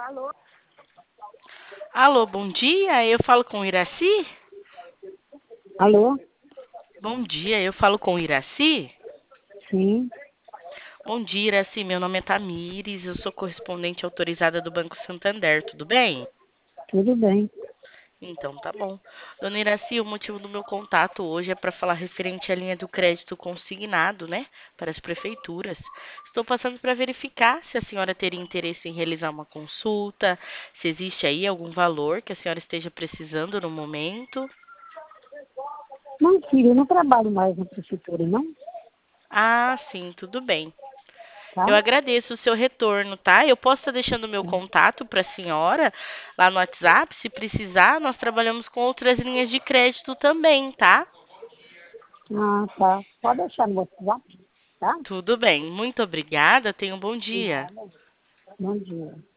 Alô, bom dia. Eu falo com o Iraci? Alô? Bom dia, eu falo com o Iraci? Sim, Bom dia, Iraci. Meu nome é Tamires, eu sou correspondente autorizada do Banco Santander, tudo bem? tudo bem. Então, tá bom. Dona Iraci, o motivo do meu contato hoje é para falar referente à linha do crédito consignado, né, para as prefeituras. Estou passando para verificar se a senhora teria interesse em realizar uma consulta, se existe aí algum valor que a senhora esteja precisando no momento. Não, filho, eu não trabalho mais na prefeitura, não, Ah, sim, tudo bem. tá? Eu agradeço o seu retorno, tá? Eu posso estar deixando o meu contato para a senhora lá no WhatsApp. Se precisar, nós trabalhamos com outras linhas de crédito também, tá? Ah, tá. Pode deixar no WhatsApp, tá? Tudo bem. Muito obrigada. Tenha um bom dia. Obrigada. Bom dia.